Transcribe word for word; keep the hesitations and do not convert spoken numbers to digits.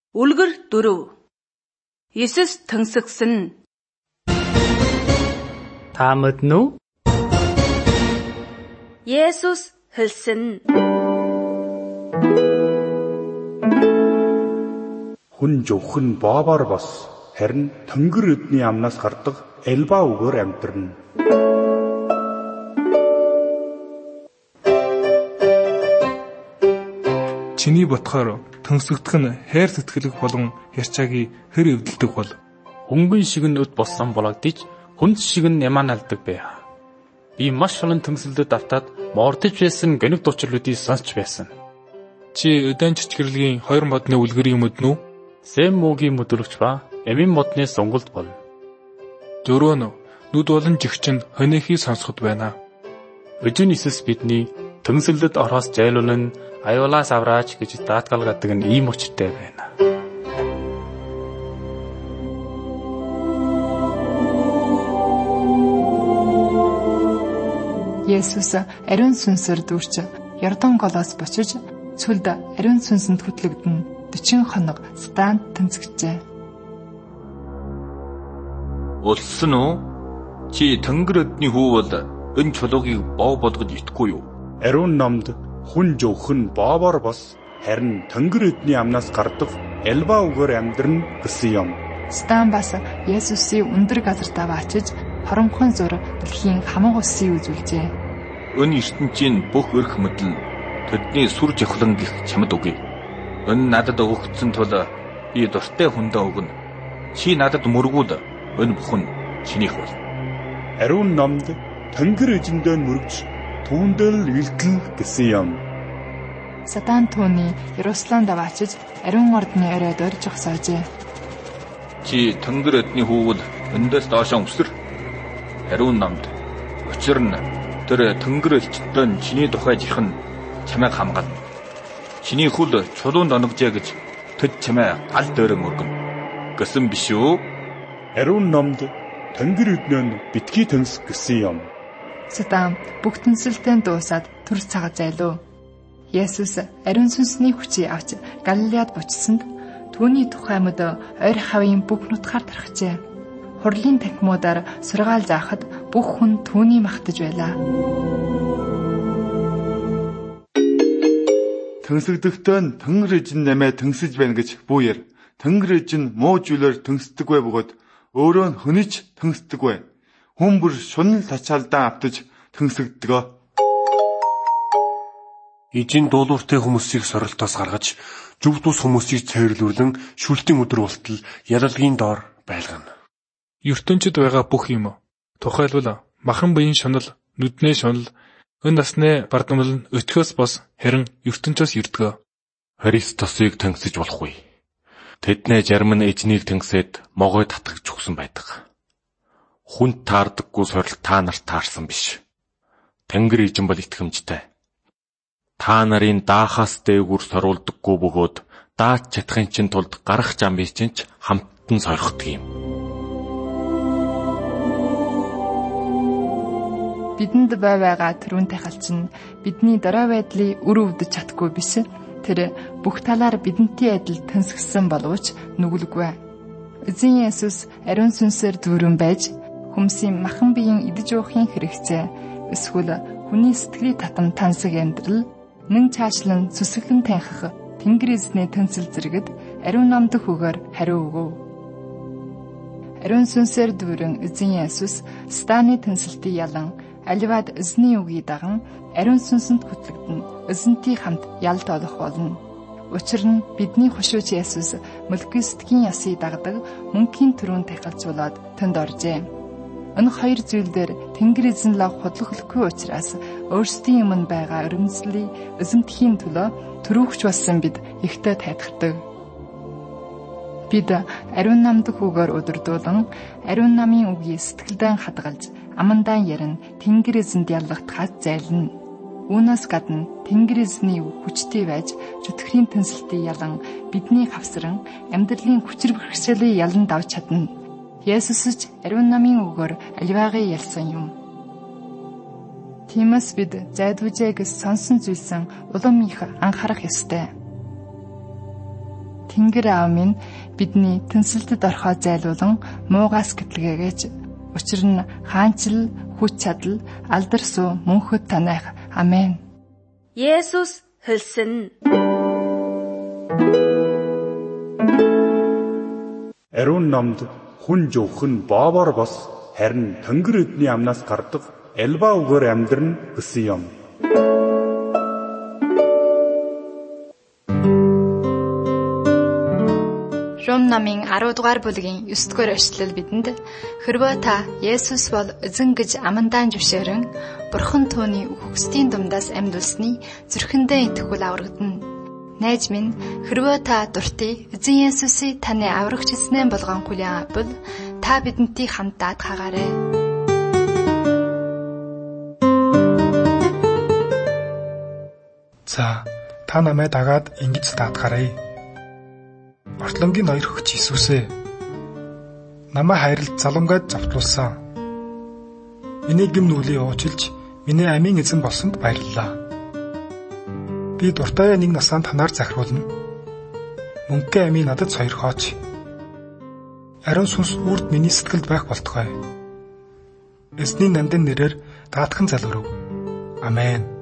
Үлгэр дөрөв. Есүс тэнцэгсэн. Та мэднэ үү? Есүс хэлсэн. Хүн зөвхөн бообоор бос, харин тэнгэр эдний амнаас гардаг элба үгээр амьдарна. Чиний ботхоор тэнцэгдэх нь хайр сэтгэлэг болон ярьчаагийн хэр эвдэлдэг бол Хөнгөн шиг нь өд болсон бологдож, хүнс шиг нь ямааналдаг бэ. Би маш олон тэнцэлдэд автаад мордож байсан гэнэг дуучлуудыг сонсч байсан. Чи өдөн чичгэрлэгийн хоёр модны үлгэрийн мэднэ үү? Сэм мөгийн мэдрэгч ба эмийн модны сонголт болно. Дөрөв нь нүд болон жигчин хонихийг сонсоход байна. Өжин Иесус бидний тэнцэлдэд орохоос зайлуулан аюулаас авраач гэж даатгалгадаг нь ийм учиртай байна. Есүс ариун сүнсээр дүүрч Ярдон голоос бочиж цүлд ариун сүнсэнд хөтлөгдөн дөрвөн хоног станд тэнцэгчээ. Улсан уу? Чи тэнгэр эдний хүү бол энэ чулуугийг боо болгож итгэхгүй юу? Ариун номд хүн зөвхөн бообоор бос, харин тэнгэр эдний амнаас гардаг элба үгээр амьдрна гэсэн юм. Стан бас Есүсийн өндөр газар даваачиж хоромхон зур дэлхийн хамаг улсыг үзүүлжээ. Энэ ертөнцийн бүх эрх мэдэл тэдний сүр жавхлан гих чамд өгье. Энэ надад өгөгдсөн тул би дуртай хүндээ өгнө. Чи надад мөргүүл, энэ бүхэн чинийх бол. Ариун номд тэнгэр эзэндээ мөргөж түүндээ л илтгэл гэсэн юм. Сатан түүний Иерусалим даваачиж ариун ордны оройд орж зогсоожээ. Чи тэнгэр эдний хүүвэл эндээс доошоо өсөр. Ариун номд учир нь тэр тэнгэр элчтэн чиний тухай жихэн чамайг хамгаална. Чиний хөл чулуунд оногжээ гэж тэд чамай гал дээрээ мөргөнө гэсэн биш үү? Ариун номд тэнгэр эднэн битгий тэнс гэсэн юм. Сатан бүх тэнцэлтэнд дуусаад түр цагаа зайлуу. Есүс ариун сүнсний хүчийг авч Галилеад буцсанд түүний тухай мэд ойр хавийн бүх нутгаар тархжээ. Хурлын танхимуудаар сургаал заахад бүх хүн түүний магтаж байлаа. Тэнцэгдэхдээ нь тэнгэр эзэн намайг тэнцэж байна гэж бүүер. Тэнгэр эзэн муу зүйлээр тэнцдэг бай бөгөөд өөрөө нь хөнөж тэнцдэг бай. Хүн бүр шунал тачаалдаа автаж тэнцэгдэг. Эзэн дуулууртай хүмүүсийг сорилтоос гаргаж, зөв тус хүмүүсийг цайрлуулан шүлтийн өдөр болтол ялалгийн доор байлгана. ертөнцид байгаа бүх юм. Тухайлбал махан биеийн шунал, нүдний шунал, өн насны бардамнал нь өтгөөс бос харин ертөнцөөс ирдэг. Христосыг тэнцэж болохгүй. Тэдний зарим нь эзнийг тэнцээд могой татгаж өгсөн байдаг. Хүнд таардаггүй сорилт та нарт таарсан биш. Тэнгэр эзэн бол итгэмжтэй. Та нарын даахаас дээгүүр соруулдаггүй бөгөөд дааж чадахын чинь тулд гарах замбий чинь ч хамттан сорхдог юм. Бидэнд бай байгаа түрүүнтэй халчин бидний дараа байдлыг үр өвдөж чадахгүй биш. Тэр бүх талаар бидэнтэй адил тэнцгсэн боловч нүгэлгүй. Эзэн Есүс ариун сүнсээр дүүрэн байж хүмүүсийн махан биеийн идэж уухын хэрэгцээ эсвэл хүний сэтгэлийн татам тансаг амьдрал нэн цаашлан сүсгэлэн танхих тэнгэр эзний тэнцэл зэрэгд ариун номд хөөгөр хариу өгөв. Ариун сүнсээр дүүрэн эзэн Есүс станы тэнцэлтийг ялан аливаад эзний үгийг даган ариун сүнсэнд хөтлөгдөн эзэнтэй хамт ялд олох болно. Учир нь бидний хошууч Есүс Мелкиседекийн ясыг дагдаг мөнхийн түрүүнд тахилжуулаад тэнд оржээ. Энэ хоёр зүйл дээр тэнгэр эзэн лав хотлохлохгүй учраас өөрсдийн өмнө байгаа өрөмслийг эзэмдэхийн төлөө түрүүгч болсон бид ихтэй тайлхдаг. Бид ариун намд хүүгээр өдөрдүүлэн ариун намын үгийг сэтгэлдээ хадгалж амандаа ярин тэнгэр эзэнд яллагдахаас зайлна. Үүнээс гадна тэнгэр эзний үг хүчтэй байж чөтгөрийн тэнцэлтийг ялан бидний хавсран амьдралын хүчрэг бэрхшээлийг ялан давж чадна. Есүс ч ариун намын үгээр аливаагаа ялсан юм. Тиймээс бид зайдвужээгс сонсон зүйлсэн улам их анхаарах ёстой. Тэнгэр аав минь бидний тэнцэлтэд орхоо зайлуулан муугаас гэтлгээгээч. Учир нь хаанчл, хүч чадал, алдар суу мөнхөд танайх. Амен. 예수스 хэлсэн. Ариун номд хүн жоох нь бообор бос харин тэнгэр эдний амнаас гардаг элба үгээр амьдран гэсэн юм. Ром намын арав дугаар бүлгийн ёс дугаар эшлэл бидэнд хэрвээ та Есүс бол эзэн гэж амандаа зөвшөөрөн Бурхан түүний үхгсдийн дундаас амьдулсны зүрхэндээ итгэхүйл аврагдана. Найз минь, хэрвээ та дуртай эзэн Есүсийг таны аврагч эзнээ болгон хүлээн авбал та бидэнтэй хамт даатгаагаарай. За, та намайг дагаад ингэж даатгаарай. Ортлонгийн ноёр хөгч Иесусээ намайг хайрлж заламгайд зовтлуулсан. Миний гэм нүглийг уучилж миний амийн эзэн болсонд баярлалаа. Би дуртай нэг насанд танаар захируулна. Мөнхөө амийн надад сойрхооч. Ариун сүнс үрд миний сэтгэлд байх болтугай. Эзний нандин нэрээр даатхан залгэрв. Амен.